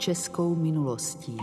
českou minulostí.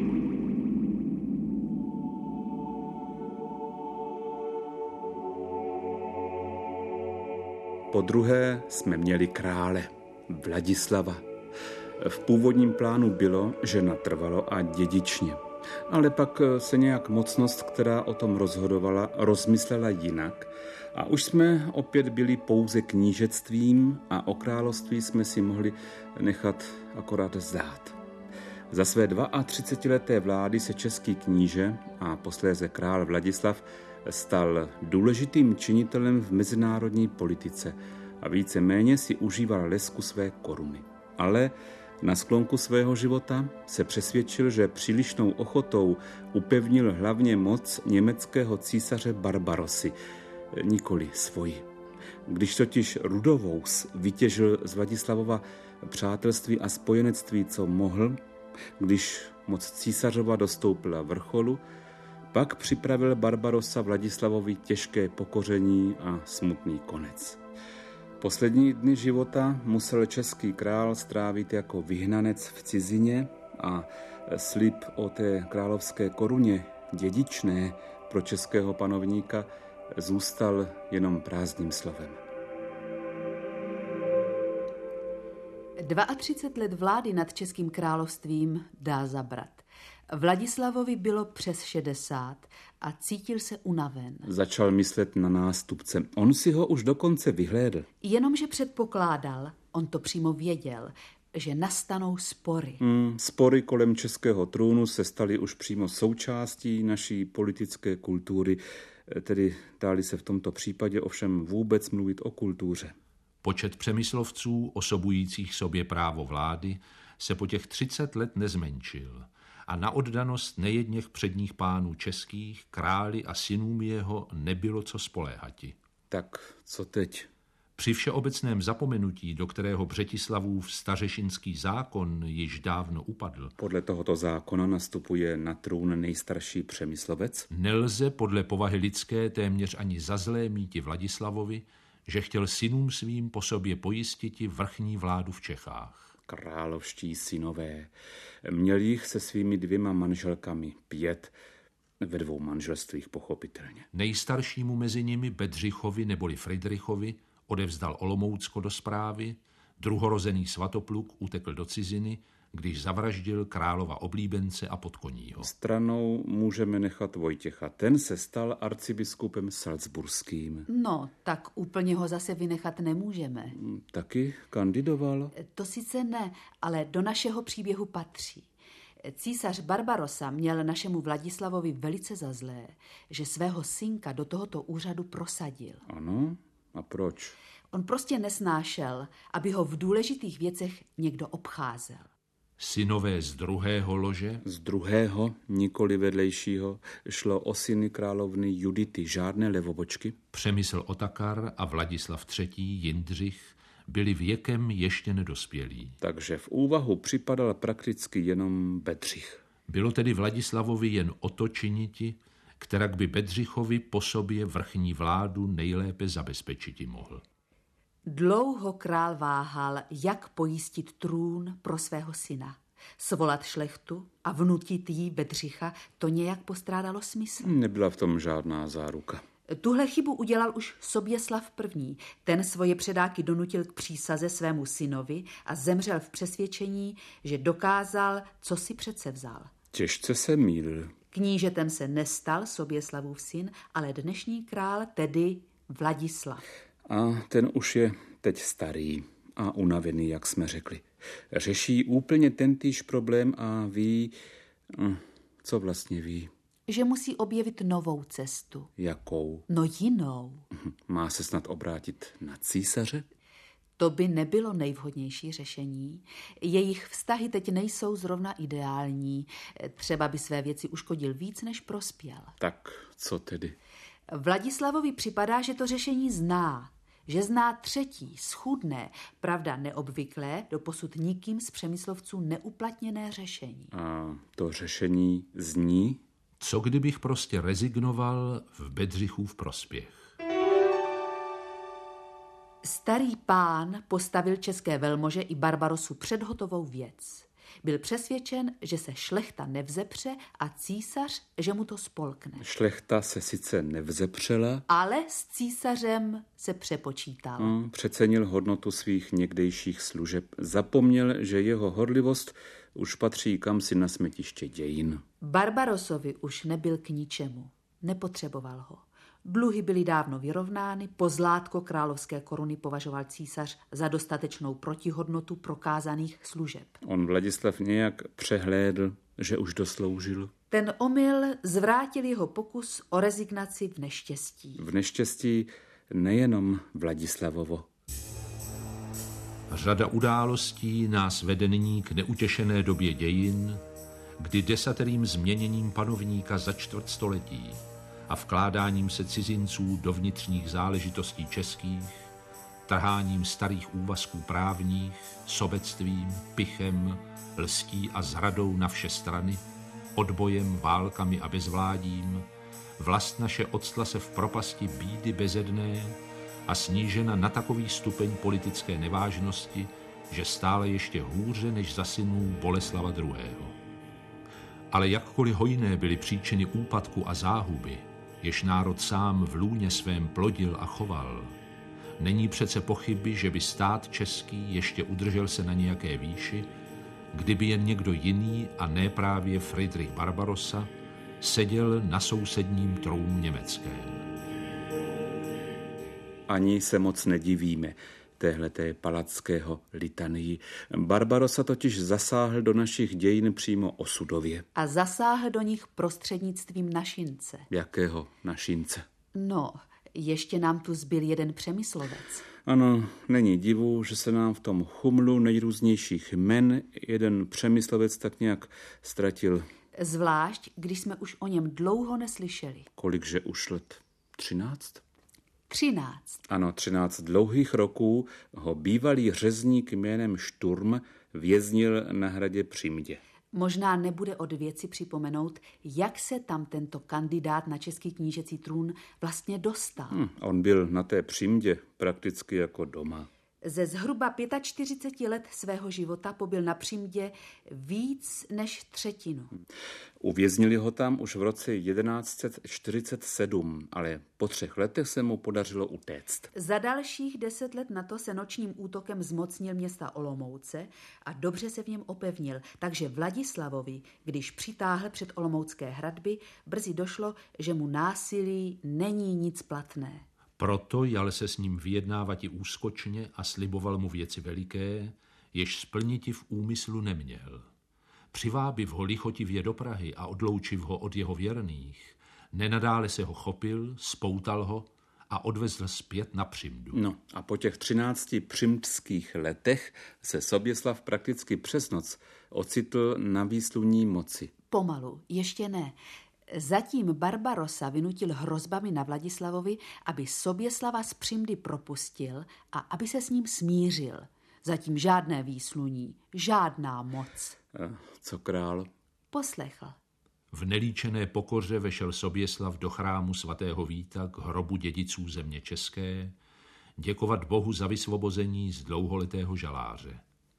Podruhé jsme měli krále, Vladislava. V původním plánu bylo, že natrvalo a dědičně. Ale pak se nějak mocnost, která o tom rozhodovala, rozmyslela jinak a už jsme opět byli pouze knížectvím a o království jsme si mohli nechat akorát zdát. Za své 32leté vlády se český kníže a posléze král Vladislav stal důležitým činitelem v mezinárodní politice a víceméně si užíval lesku své koruny. Ale na sklonku svého života se přesvědčil, že přílišnou ochotou upevnil hlavně moc německého císaře Barbarossy, nikoli svoji. Když totiž Rudovous vytěžil z Vladislavova přátelství a spojenectví, co mohl, když moc císařova dostoupila vrcholu, pak připravil Barbarossa Vladislavovi těžké pokoření a smutný konec. Poslední dny života musel český král strávit jako vyhnanec v cizině a slib o té královské koruně dědičné pro českého panovníka zůstal jenom prázdným slovem. 32 let vlády nad Českým královstvím dá zabrat. Vladislavovi bylo přes 60 a cítil se unaven. Začal myslet na nástupce. On si ho už dokonce vyhlédl. Jenomže předpokládal, on to přímo věděl, že nastanou spory. Spory kolem českého trůnu se staly už přímo součástí naší politické kultury, tedy dá-li se v tomto případě ovšem vůbec mluvit o kultuře. Počet přemyslovců osobujících sobě právo vlády se po těch 30 let nezmenšil a na oddanost nejedněch předních pánů českých, králi a synům jeho nebylo co spoléhati. Tak co teď? Při všeobecném zapomenutí, do kterého Břetislavův stařešinský zákon již dávno upadl, podle tohoto zákona nastupuje na trůn nejstarší přemyslovec? Nelze podle povahy lidské téměř ani za zlé míti Vladislavovi, že chtěl synům svým po sobě pojistiti vrchní vládu v Čechách. Královští synové. Měl jich se svými 2 manželkami 5, ve 2 manželstvích pochopitelně. Nejstaršímu mezi nimi Bedřichovi neboli Fridrichovi odevzdal Olomoucko do správy, druhorozený Svatopluk utekl do ciziny, když zavraždil králova oblíbence a podkoního. Stranou můžeme nechat Vojtěcha. Ten se stal arcibiskupem salcburským. No, tak úplně ho zase vynechat nemůžeme. Taky kandidoval? To sice ne, ale do našeho příběhu patří. Císař Barbarossa měl našemu Vladislavovi velice za zlé, že svého synka do tohoto úřadu prosadil. Ano? A proč? On prostě nesnášel, aby ho v důležitých věcech někdo obcházel. Synové z druhého lože? Z druhého, nikoli vedlejšího, šlo o syny královny Judity, žádné levobočky. Přemysl Otakar a Vladislav III. Jindřich byli věkem ještě nedospělí. Takže v úvahu připadal prakticky jenom Bedřich. Bylo tedy Vladislavovi jen o to činiti, kterak by Bedřichovi po sobě vrchní vládu nejlépe zabezpečiti mohl. Dlouho král váhal, jak pojistit trůn pro svého syna. Svolat šlechtu a vnutit jí Bedřicha, to nějak postrádalo smysl. Nebyla v tom žádná záruka. Tuhle chybu udělal už Soběslav I. Ten svoje předáky donutil k přísaze svému synovi a zemřel v přesvědčení, že dokázal, co si předsevzal. Těžce se mýlil. Knížetem se nestal Soběslavův syn, ale dnešní král, tedy Vladislav. A ten už je teď starý a unavený, jak jsme řekli. Řeší úplně tentýž problém a ví, co vlastně ví. Že musí objevit novou cestu. Jakou? No jinou. Má se snad obrátit na císaře? To by nebylo nejvhodnější řešení. Jejich vztahy teď nejsou zrovna ideální. Třeba by své věci uškodil víc, než prospěl. Tak co tedy? Vladislavovi připadá, že to řešení zná. Že zná třetí, schůdné, pravda neobvyklé, doposud nikým z přemyslovců neuplatněné řešení. A to řešení zní? Co kdybych prostě rezignoval v Bedřichův prospěch? Starý pán postavil české velmože i Barbarosu před hotovou věc. Byl přesvědčen, že se šlechta nevzepře a císař, že mu to spolkne. Šlechta se sice nevzepřela, Ale s císařem se přepočítal. Přecenil hodnotu svých někdejších služeb. Zapomněl, že jeho horlivost už patří kamsi na smetiště dějin. Barbarosovi už nebyl k ničemu. Nepotřeboval ho. Dluhy byly dávno vyrovnány, pozlátko královské koruny považoval císař za dostatečnou protihodnotu prokázaných služeb. On Vladislav nějak přehlédl, že už dosloužil. Ten omyl zvrátil jeho pokus o rezignaci v neštěstí. V neštěstí nejenom Vladislavovo. Řada událostí nás vede nyní k neutěšené době dějin, kdy desaterým změněním panovníka za čtvrtstoletí a vkládáním se cizinců do vnitřních záležitostí českých, trháním starých úvazků právních, sobectvím, pichem, lstí a zradou na vše strany, odbojem, válkami a bezvládím, vlast naše octla se v propasti bídy bezedné a snížena na takový stupeň politické nevážnosti, že stále ještě hůře než za synů Boleslava II. Ale jakkoliv hojné byly příčiny úpadku a záhuby, jež národ sám v lůně svém plodil a choval, není přece pochyby, že by stát český ještě udržel se na nějaké výši, kdyby jen někdo jiný a ne právě Friedrich Barbarossa seděl na sousedním trůnu německém. Ani se moc nedivíme téhleté palackého litanii. Barbarossa totiž zasáhl do našich dějin přímo osudově. A zasáhl do nich prostřednictvím našince. Jakého našince? No, ještě nám tu zbyl jeden Přemyslovec. Ano, není divu, že se nám v tom chumlu nejrůznějších jmen jeden Přemyslovec tak nějak ztratil. Zvlášť, když jsme už o něm dlouho neslyšeli. Kolikže už let? 13? 13. Ano, 13 dlouhých roků ho bývalý řezník jménem Šturm věznil na hradě Přimdě. Možná nebude od věci připomenout, jak se tam tento kandidát na český knížecí trůn vlastně dostal. On byl na té Přimdě prakticky jako doma. Ze zhruba 45 let svého života pobyl na Přimdě víc než třetinu. Uvěznili ho tam už v roce 1147, ale po 3 letech se mu podařilo utéct. Za dalších 10 let na to se nočním útokem zmocnil města Olomouce a dobře se v něm opevnil, takže Vladislavovi, když přitáhl před olomoucké hradby, brzy došlo, že mu násilí není nic platné. Proto jal se s ním vyjednávati úskočně a sliboval mu věci veliké, jež splniti v úmyslu neměl. Přivábiv ho lichotivě do Prahy a odloučiv ho od jeho věrných, nenadále se ho chopil, spoutal ho a odvezl zpět na Přimdu. No a po těch 13 přimdských letech se Soběslav prakticky přes noc ocitl na výsluní moci. Pomalu, ještě ne. Zatím Barbarossa vynutil hrozbami na Vladislavovi, aby Soběslava z Přimdy propustil a aby se s ním smířil. Zatím žádné výsluní, žádná moc. Co král? Poslechl. V nelíčené pokoře vešel Soběslav do chrámu svatého Víta k hrobu dědiců země české, děkovat Bohu za vysvobození z dlouholetého žaláře.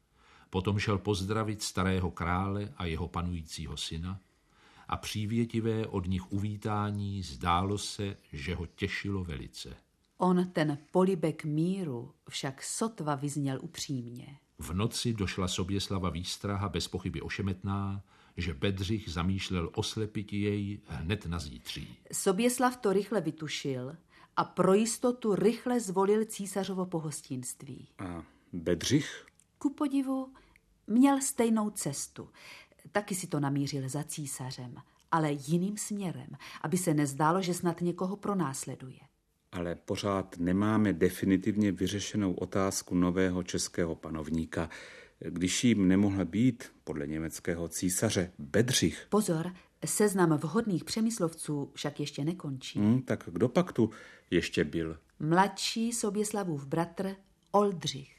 Potom šel pozdravit starého krále a jeho panujícího syna a přívětivé od nich uvítání zdálo se, že ho těšilo velice. On ten polibek míru však sotva vyzněl upřímně. V noci došla Soběslava výstraha bez pochyby ošemetná, že Bedřich zamýšlel oslepit jej hned na zítří. Soběslav to rychle vytušil a pro jistotu rychle zvolil císařovo pohostinství. A Bedřich? Ku podivu měl stejnou cestu. Taky si to namířil za císařem, ale jiným směrem, aby se nezdálo, že snad někoho pronásleduje. Ale pořád nemáme definitivně vyřešenou otázku nového českého panovníka. Když jim nemohl být, podle německého císaře, Bedřich. Pozor, seznam vhodných Přemyslovců však ještě nekončí. Tak kdo pak tu ještě byl? Mladší Soběslavův bratr Oldřich.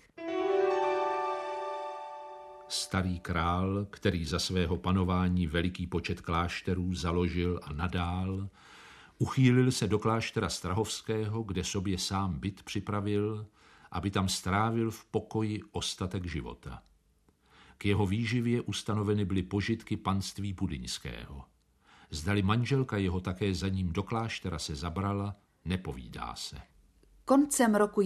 Starý král, který za svého panování veliký počet klášterů založil a nadál, uchýlil se do kláštera Strahovského, kde sobě sám byt připravil, aby tam strávil v pokoji ostatek života. K jeho výživě ustanoveny byly požitky panství Budyňského. Zdali manželka jeho také za ním do kláštera se zabrala, nepovídá se. Koncem roku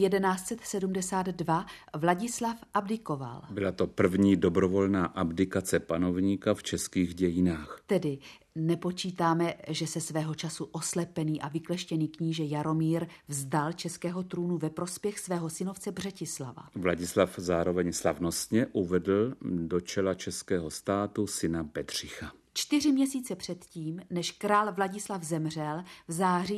1172 Vladislav abdikoval. Byla to první dobrovolná abdikace panovníka v českých dějinách. Tedy nepočítáme, že se svého času oslepený a vykleštěný kníže Jaromír vzdal českého trůnu ve prospěch svého synovce Břetislava. Vladislav zároveň slavnostně uvedl do čela českého státu syna Bedřicha. 4 měsíce předtím, než král Vladislav zemřel v září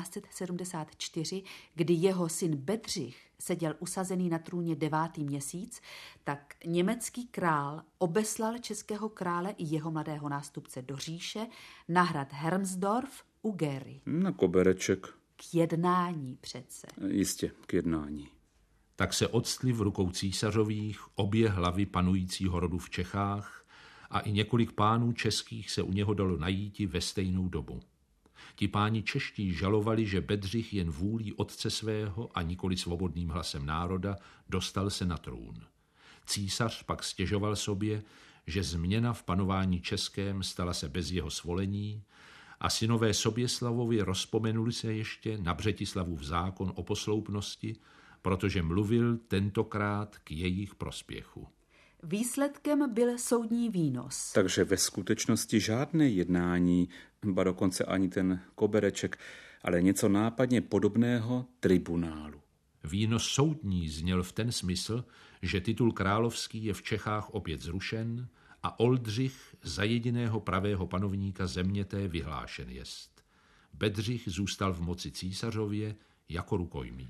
1174, kdy jeho syn Bedřich seděl usazený na trůně 9. měsíc, tak německý král obeslal českého krále i jeho mladého nástupce do říše na hrad Hermsdorf u Gery. Na kobereček. K jednání přece. Jistě, k jednání. Tak se octly v rukou císařových obě hlavy panujícího rodu v Čechách a i několik pánů českých se u něho dalo najíti ve stejnou dobu. Ti páni čeští žalovali, že Bedřich jen vůlí otce svého a nikoli svobodným hlasem národa dostal se na trůn. Císař pak stěžoval sobě, že změna v panování českém stala se bez jeho svolení a synové Soběslavovi rozpomenuli se ještě na Břetislavův zákon o posloupnosti, protože mluvil tentokrát k jejich prospěchu. Výsledkem byl soudní výnos. Takže ve skutečnosti žádné jednání, ba dokonce ani ten kobereček, ale něco nápadně podobného tribunálu. Výnos soudní zněl v ten smysl, že titul královský je v Čechách opět zrušen a Oldřich za jediného pravého panovníka země té vyhlášen jest. Bedřich zůstal v moci císařově jako rukojmí.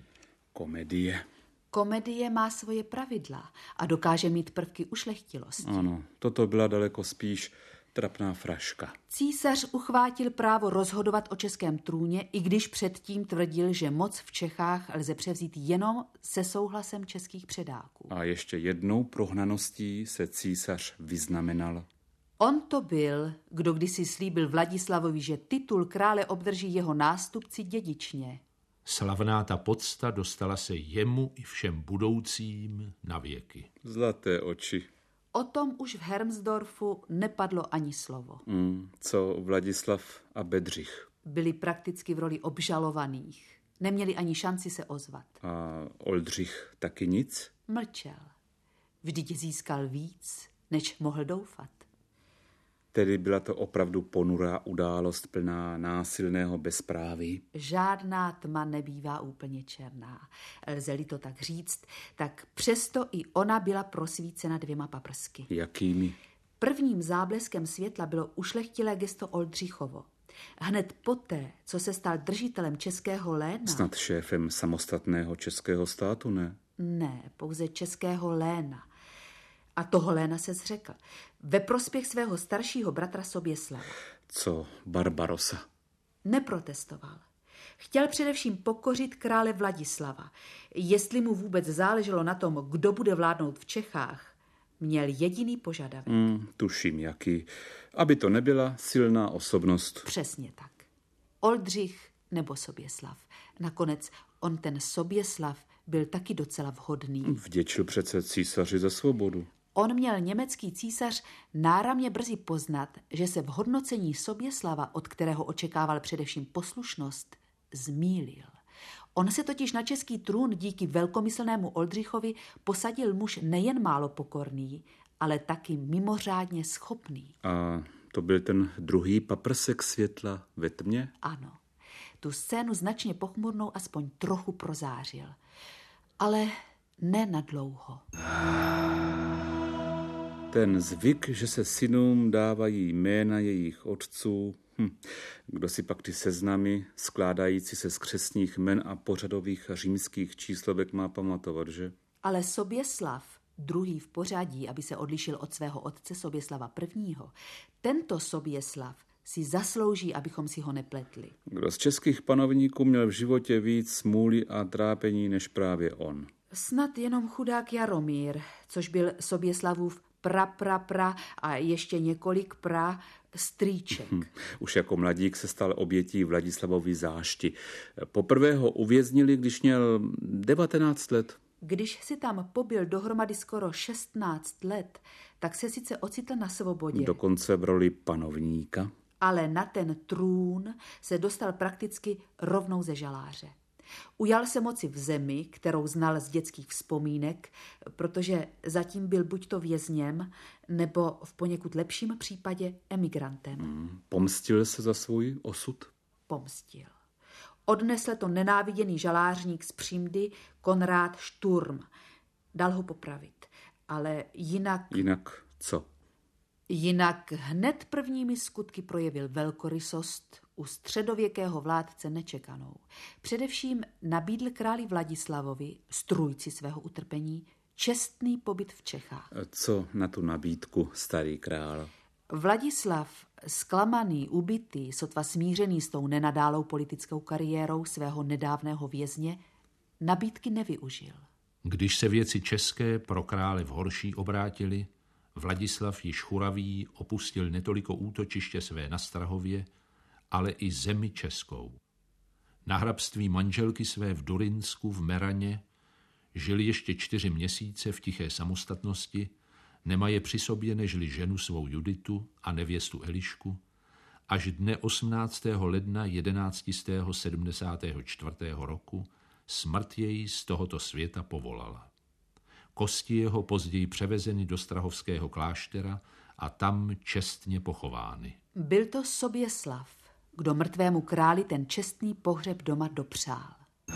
Komedie má svoje pravidla a dokáže mít prvky ušlechtilosti. Ano, toto byla daleko spíš trapná fraška. Císař uchvátil právo rozhodovat o českém trůně, i když předtím tvrdil, že moc v Čechách lze převzít jenom se souhlasem českých předáků. A ještě jednou prohnaností se císař vyznamenal. On to byl, kdo kdysi slíbil Vladislavovi, že titul krále obdrží jeho nástupci dědičně. Slavná ta pocta dostala se jemu i všem budoucím na věky. Zlaté oči. O tom už v Hermsdorfu nepadlo ani slovo. Co Vladislav a Bedřich? Byli prakticky v roli obžalovaných. Neměli ani šanci se ozvat. A Oldřich taky nic? Mlčel. Vždyť získal víc, než mohl doufat. Tedy byla to opravdu ponurá událost plná násilného bezpráví? Žádná tma nebývá úplně černá. Lze-li to tak říct, tak přesto i ona byla prosvícena 2 paprsky. Jakými? Prvním zábleskem světla bylo ušlechtilé gesto Oldřichovo. Hned poté, co se stal držitelem českého léna... Snad šéfem samostatného českého státu, ne? Ne, pouze českého léna. A toho léna se zřekl. Ve prospěch svého staršího bratra Soběslava. Co Barbarosa? Neprotestoval. Chtěl především pokořit krále Vladislava. Jestli mu vůbec záleželo na tom, kdo bude vládnout v Čechách, měl jediný požadavek. Tuším, jaký. Aby to nebyla silná osobnost. Přesně tak. Oldřich nebo Soběslav. Nakonec on ten Soběslav byl taky docela vhodný. Vděčil přece císaři za svobodu. On měl německý císař náramně brzy poznat, že se v hodnocení Soběslava, od kterého očekával především poslušnost, zmýlil. On se totiž na český trůn díky velkomyslnému Oldřichovi posadil muž nejen málo pokorný, ale taky mimořádně schopný. A to byl ten druhý paprsek světla ve tmě? Ano. Tu scénu značně pochmurnou aspoň trochu prozářil. Ale ne nadlouho. Ten zvyk, že se synům dávají jména jejich otců, kdo si pak ty seznamy skládající se z křestních jmen a pořadových římských číslovek má pamatovat, že? Ale Soběslav, druhý v pořadí, aby se odlišil od svého otce Soběslava I., tento Soběslav si zaslouží, abychom si ho nepletli. Kdo z českých panovníků měl v životě víc smůly a trápení než právě on? Snad jenom chudák Jaromír, což byl Soběslavův pra a ještě několik strýček. Už jako mladík se stal obětí Vladislavovy zášti. Poprvé ho uvěznili, když měl 19 let. Když si tam pobyl dohromady skoro 16 let, tak se sice ocitl na svobodě. Dokonce v roli panovníka. Ale na ten trůn se dostal prakticky rovnou ze žaláře. Ujal se moci v zemi, kterou znal z dětských vzpomínek, protože zatím byl buďto vězněm, nebo v poněkud lepším případě emigrantem. Pomstil se za svůj osud? Pomstil. Odnesl to nenáviděný žalářník z Přímdy Konrád Šturm. Dal ho popravit. Ale jinak... Jinak co? Jinak hned prvními skutky projevil velkorysost u středověkého vládce nečekanou. Především nabídl králi Vladislavovi, strůjci svého utrpení, čestný pobyt v Čechách. Co na tu nabídku, starý král? Vladislav, zklamaný, ubitý, sotva smířený s tou nenadálou politickou kariérou svého nedávného vězně, nabídky nevyužil. Když se věci české pro krále v horší obrátily, Vladislav již churavý opustil netoliko útočiště své na Strahově, ale i zemi českou. Na hrabství manželky své v Durinsku v Meraně žili ještě 4 měsíce v tiché samostatnosti, nemaje při sobě nežli ženu svou Juditu a nevěstu Elišku, až dne 18. ledna 1174. roku smrt jej z tohoto světa povolala. Kosti jeho později převezeny do strahovského kláštera a tam čestně pochovány. Byl to Soběslav, kdo mrtvému králi ten čestný pohřeb doma dopřál.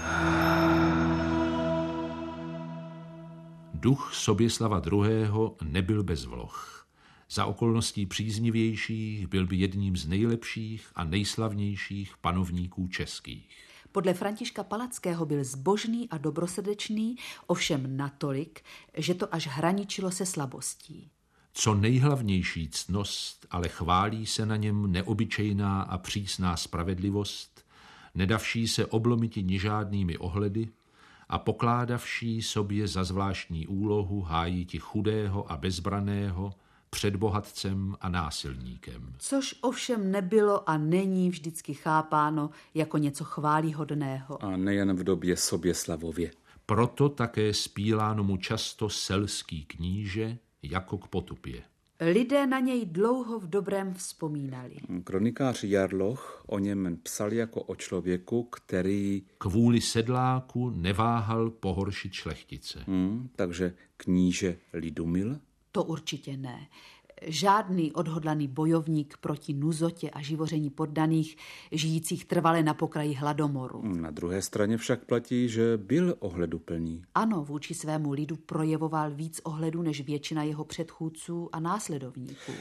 Duch Soběslava II. Nebyl bez vloh. Za okolností příznivějších byl by jedním z nejlepších a nejslavnějších panovníků českých. Podle Františka Palackého byl zbožný a dobrosrdečný, ovšem natolik, že to až hraničilo se slabostí. Co nejhlavnější ctnost, ale chválí se na něm neobyčejná a přísná spravedlivost, nedavší se oblomiti ni žádnými ohledy a pokládavší sobě za zvláštní úlohu hájiti chudého a bezbraného před bohatcem a násilníkem. Což ovšem nebylo a není vždycky chápáno jako něco chválihodného. A nejen v době Soběslavově. Proto také spíláno mu často selský kníže jako k potupě. Lidé na něj dlouho v dobrém vzpomínali. Kronikář Jarloch o něm psal jako o člověku, který... Kvůli sedláku neváhal pohoršit šlechtice. Takže kníže Lidumil? To určitě ne. Žádný odhodlaný bojovník proti nuzotě a živoření poddaných, žijících trvale na pokraji hladomoru. Na druhé straně však platí, že byl ohleduplný. Ano, vůči svému lidu projevoval víc ohledu než většina jeho předchůdců a následovníků.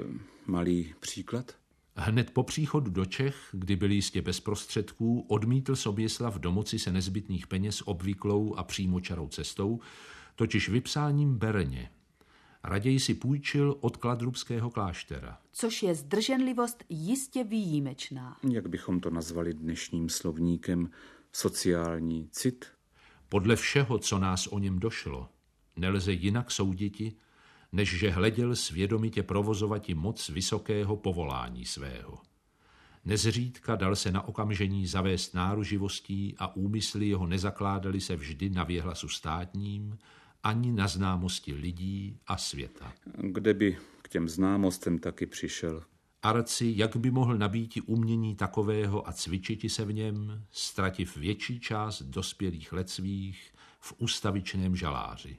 Malý příklad? Hned po příchodu do Čech, kdy byl jistě bez prostředků, odmítl Soběslav domoci se nezbytných peněz obvyklou a přímočarou cestou, totiž vypsáním berně. Raději si půjčil od Kladrubského kláštera. Což je zdrženlivost jistě výjimečná. Jak bychom to nazvali dnešním slovníkem, sociální cit? Podle všeho, co nás o něm došlo, nelze jinak souditi, než že hleděl svědomitě provozovati moc vysokého povolání svého. Nezřídka dal se na okamžení zavést náruživostí a úmysly jeho nezakládaly se vždy na věhlasu státním, ani na známosti lidí a světa. Kde by k těm známostem taky přišel? Arci, jak by mohl nabíti umění takového a cvičiti se v něm, ztrativ větší část dospělých let svých v ustavičném žaláři.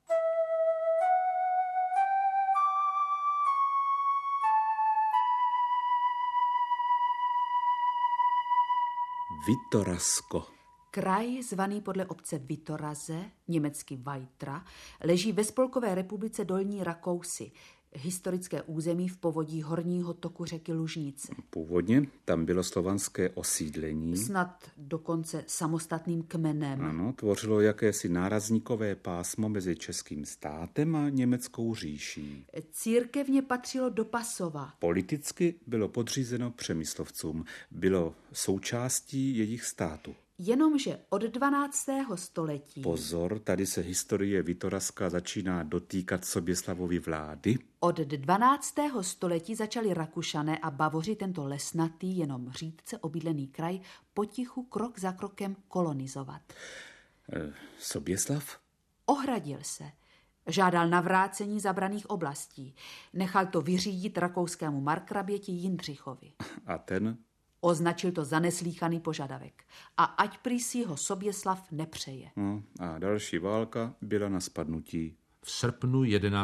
Vitorasko. Kraj, zvaný podle obce Vitoraze, německy Weitra, leží ve Spolkové republice Dolní Rakousy, historické území v povodí horního toku řeky Lužnice. Původně tam bylo slovanské osídlení. Snad dokonce samostatným kmenem. Ano, tvořilo jakési nárazníkové pásmo mezi českým státem a německou říší. Církevně patřilo do Pasova. Politicky bylo podřízeno Přemyslovcům. Bylo součástí jejich státu. Jenomže od 12. století... Pozor, tady se historie Vitoraska začíná dotýkat Soběslavovy vlády. Od 12. století začali Rakušané a Bavoři tento lesnatý, jenom řídce obydlený kraj potichu krok za krokem kolonizovat. Soběslav? Ohradil se. Žádal navrácení zabraných oblastí. Nechal to vyřídit rakouskému markraběti Jindřichovi. A ten? Označil to za neslýchaný požadavek. A ať prý si ho Soběslav nepřeje. No, a další válka byla na spadnutí. V srpnu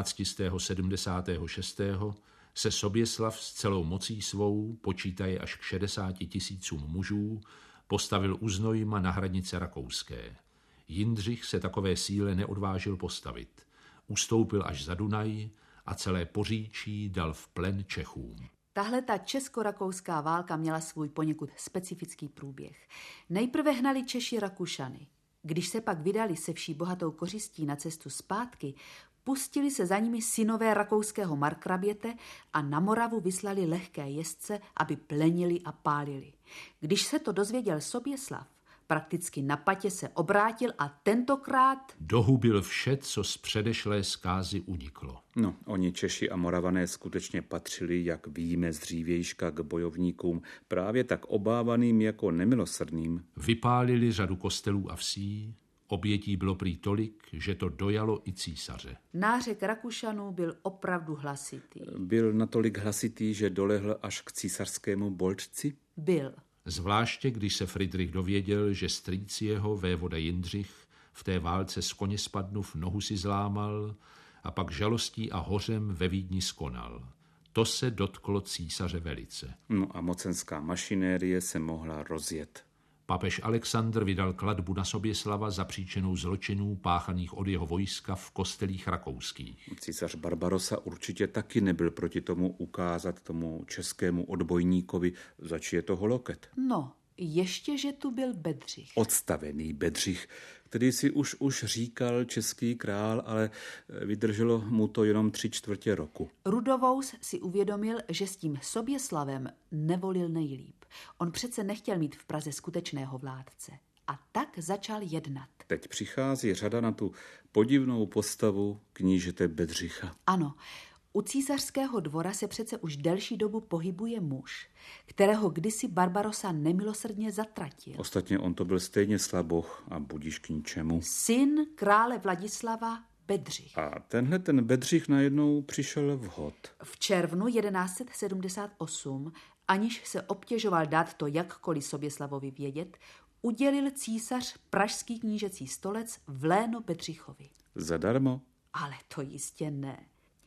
1176. se Soběslav s celou mocí svou, počítaje až k 60 000 mužů, postavil u Znojma na hranice rakouské. Jindřich se takové síle neodvážil postavit. Ustoupil až za Dunaj a celé Poříčí dal v plen Čechům. Tahle ta česko-rakouská válka měla svůj poněkud specifický průběh. Nejprve hnali Češi Rakušany. Když se pak vydali se vší bohatou kořistí na cestu zpátky, pustili se za nimi synové rakouského markraběte a na Moravu vyslali lehké jezdce, aby plenili a pálili. Když se to dozvěděl Soběslav, prakticky na patě se obrátil a tentokrát dohubil vše, co z předešlé zkázy uniklo. No, oni Češi a Moravané skutečně patřili, jak víme z dřívějška, k bojovníkům právě tak obávaným jako nemilosrdným. Vypálili řadu kostelů a vsí, obětí bylo prý tolik, že to dojalo i císaře. nářek Rakušanů byl opravdu hlasitý. Byl natolik hlasitý, že dolehl až k císařskému bolčci? Byl. Zvláště, když se Fridrich dověděl, že strýc jeho, vévoda Jindřich, v té válce z koně spadnuv nohu si zlámal a pak žalostí a hořem ve Vídni skonal. To se dotklo císaře velice. No a mocenská mašinérie se mohla rozjet. Papež Alexandr vydal klatbu na Soběslava za příčinou zločinů páchaných od jeho vojska v kostelích rakouských. Císař Barbarosa určitě taky nebyl proti tomu ukázat tomu českému odbojníkovi, zač je toho loket. No, ještě, že tu byl Bedřich. Odstavený Bedřich, který si už říkal český král, ale vydrželo mu to jenom 3/4 roku. Rudovous si uvědomil, že s tím Soběslavem nevolil nejlíp. On přece nechtěl mít v Praze skutečného vládce. A tak začal jednat. Teď přichází řada na tu podivnou postavu knížete Bedřicha. Ano, u císařského dvora se přece už delší dobu pohybuje muž, kterého kdysi Barbarosa nemilosrdně zatratil. Ostatně on to byl stejně slaboch a budíš k ničemu. Syn krále Vladislava Bedřich. A tenhle ten Bedřich najednou přišel vhod. V červnu 1178, aniž se obtěžoval dát to jakkoliv Soběslavovi vědět, udělil císař pražský knížecí stolec v léno Bedřichovi. Zadarmo? Ale to jistě ne.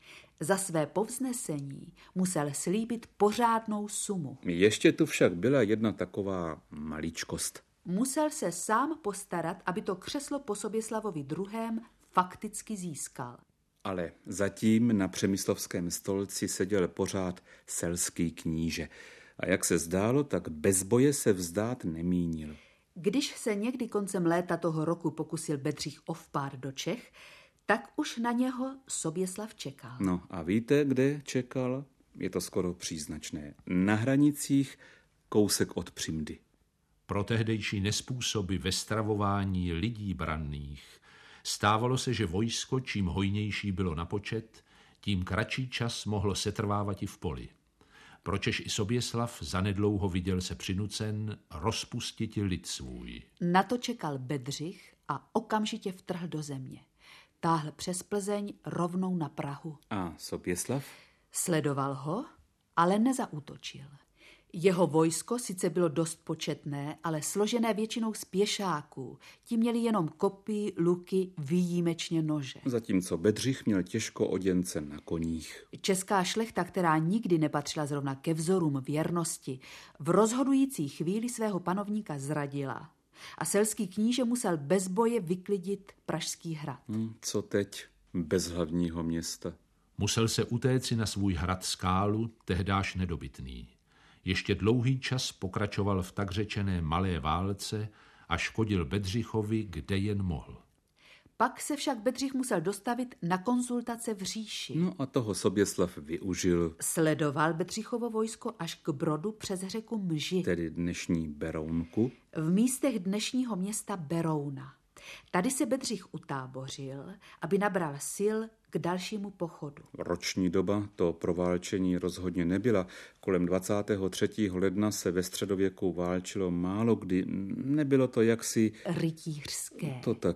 Za své povznesení musel slíbit pořádnou sumu. Ještě tu však byla jedna taková maličkost. Musel se sám postarat, aby to křeslo po Soběslavovi II. Fakticky získal. Ale zatím na přemyslovském stolci seděl pořád selský kníže. A jak se zdálo, tak bez boje se vzdát nemínil. Když se někdy koncem léta toho roku pokusil Bedřich o vpád do Čech, tak už na něho Soběslav čekal. No a víte, kde čekal? Je to skoro příznačné. Na hranicích kousek od Přimdy. Pro tehdejší nespůsoby ve stravování lidí branných stávalo se, že vojsko, čím hojnější bylo na počet, tím kratší čas mohlo setrvávat i v poli. Pročež i Soběslav zanedlouho viděl se přinucen rozpustit lid svůj. Na to čekal Bedřich a okamžitě vtrhl do země. Táhl přes Plzeň rovnou na Prahu. A Soběslav? Sledoval ho, ale nezaútočil. Jeho vojsko sice bylo dost početné, ale složené většinou z pěšáků. Ti měli jenom kopy, luky, výjimečně nože. Zatímco Bedřich měl těžko oděnce na koních. Česká šlechta, která nikdy nepatřila zrovna ke vzorům věrnosti, v rozhodující chvíli svého panovníka zradila. A selský kníže musel bez boje vyklidit Pražský hrad. Co teď bez hlavního města? Musel se utéci na svůj hrad Skálu, tehdáž nedobytný. Ještě dlouhý čas pokračoval v tak řečené malé válce a škodil Bedřichovi, kde jen mohl. Pak se však Bedřich musel dostavit na konzultace v říši. No a toho Soběslav využil. Sledoval Bedřichovo vojsko až k Brodu přes řeku Mži. Tedy dnešní Berounku. V místech dnešního města Berouna. Tady se Bedřich utábořil, aby nabral sil k dalšímu pochodu. Roční doba to pro válčení rozhodně nebyla. Kolem 23. ledna se ve středověku válčilo málo kdy. Nebylo to jaksi... rytířské. To taky.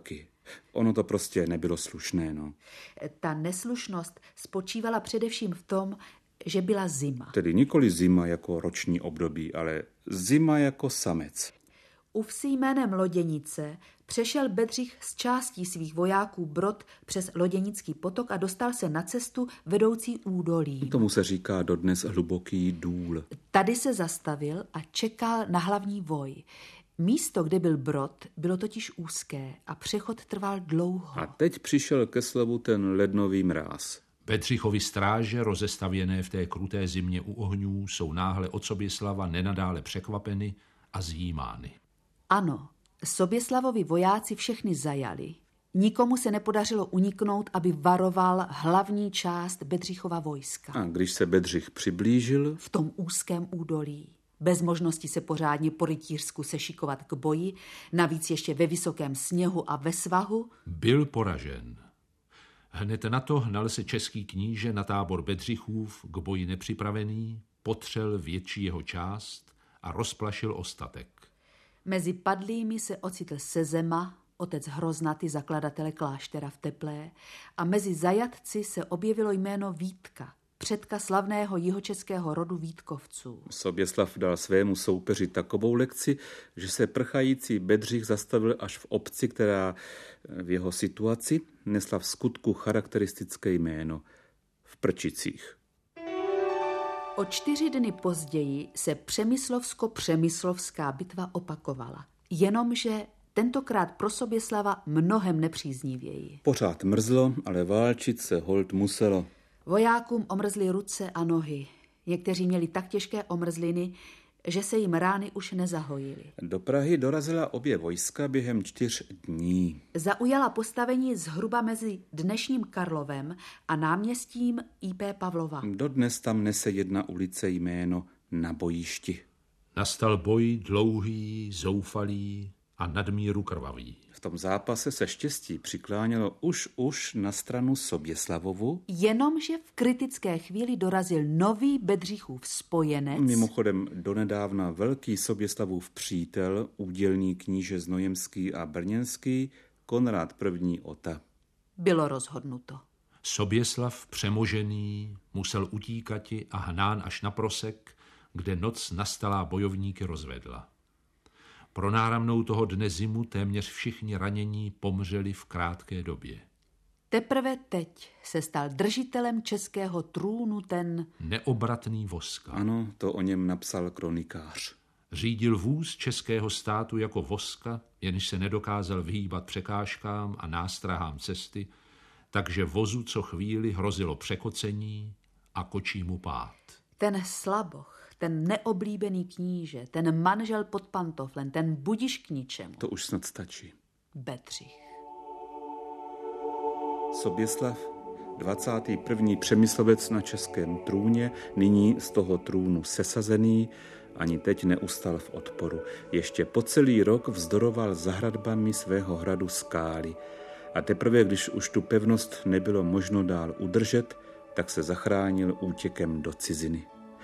Ono to prostě nebylo slušné, no. Ta neslušnost spočívala především v tom, že byla zima. Tedy nikoli zima jako roční období, ale zima jako samec. U vsi jménem Loděnice přešel Bedřich z částí svých vojáků Brod přes Loděnický potok a dostal se na cestu vedoucí údolí. Tomu se říká dodnes hluboký důl. Tady se zastavil a čekal na hlavní voj. Místo, kde byl Brod, bylo totiž úzké a přechod trval dlouho. A teď přišel ke slovu ten lednový mráz. Bedřichovy stráže, rozestavěné v té kruté zimě u ohňů, jsou náhle od Soběslava nenadále překvapeny a zjímány. Ano, Soběslavovi vojáci všechny zajali. Nikomu se nepodařilo uniknout, aby varoval hlavní část Bedřichova vojska. A když se Bedřich přiblížil, v tom úzkém údolí, bez možnosti se pořádně po rytířsku sešikovat k boji, navíc ještě ve vysokém sněhu a ve svahu, byl poražen. Hned na to hnal se český kníže na tábor Bedřichův, k boji nepřipravený, potřel větší jeho část a rozplašil ostatek. Mezi padlými se ocitl Sezema, otec Hroznaty, zakladatele kláštera v Teplé, a mezi zajatci se objevilo jméno Vítka, předka slavného jihočeského rodu Vítkovců. Soběslav dal svému soupeři takovou lekci, že se prchající Bedřich zastavil až v obci, která v jeho situaci nesla v skutku charakteristické jméno, v Prčicích. O 4 dny později se Přemyslovsko-Přemyslovská bitva opakovala, jenomže tentokrát pro Soběslava mnohem nepříznivěji. Pořád mrzlo, ale válčit se holt muselo. Vojákům omrzly ruce a nohy. Někteří měli tak těžké omrzliny, že se jim rány už nezahojily. Do Prahy dorazila obě vojska během 4 dní. Zaujala postavení zhruba mezi dnešním Karlovem a náměstím I.P. Pavlova. Dodnes tam nese jedna ulice jméno Na bojišti. Nastal boj dlouhý, zoufalý a nadmíru krvavý. V tom zápase se štěstí přiklánělo už na stranu Soběslavovu. Jenomže v kritické chvíli dorazil nový Bedřichův spojenec. Mimochodem donedávna velký Soběslavův přítel, údělný kníže Znojemský a Brněnský, Konrád I. Ota. Bylo rozhodnuto. Soběslav přemožený musel utíkati a hnán až na Prosek, kde noc nastalá bojovníky rozvedla. Pro náramnou toho dne zimu téměř všichni ranění pomřeli v krátké době. Teprve teď se stal držitelem českého trůnu ten neobratný Voska. Ano, to o něm napsal kronikář. Řídil vůz českého státu jako Voska, jenž se nedokázal vyhýbat překážkám a nástrahám cesty, takže vozu co chvíli hrozilo překocení a kočímu pád. Ten slaboch, ten neoblíbený kníže, ten manžel pod pantoflem, ten budiš k ničemu. To už snad stačí. Bedřich. Soběslav, 21. Přemyslovec na českém trůně, nyní z toho trůnu sesazený, ani teď neustal v odporu. Ještě po celý rok vzdoroval za hradbami svého hradu Skály. A teprve, když už tu pevnost nebylo možno dál udržet, tak se zachránil útěkem do ciziny.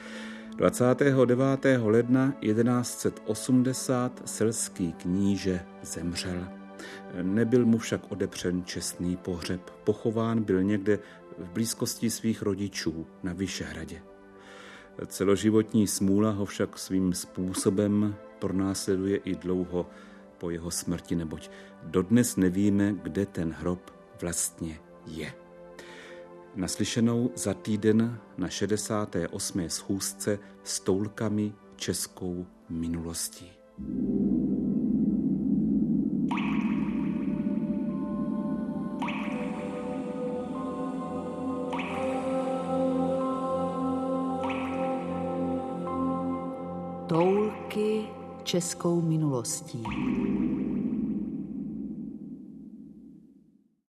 29. ledna 1180 selský kníže zemřel. Nebyl mu však odepřen čestný pohřeb. Pochován byl někde v blízkosti svých rodičů na Vyšehradě. Celoživotní smůla ho však svým způsobem pronásleduje i dlouho po jeho smrti, neboť dodnes nevíme, kde ten hrob vlastně je. Naslyšenou za týden na 68. schůzce s toulkami českou minulostí. Toulky českou minulostí.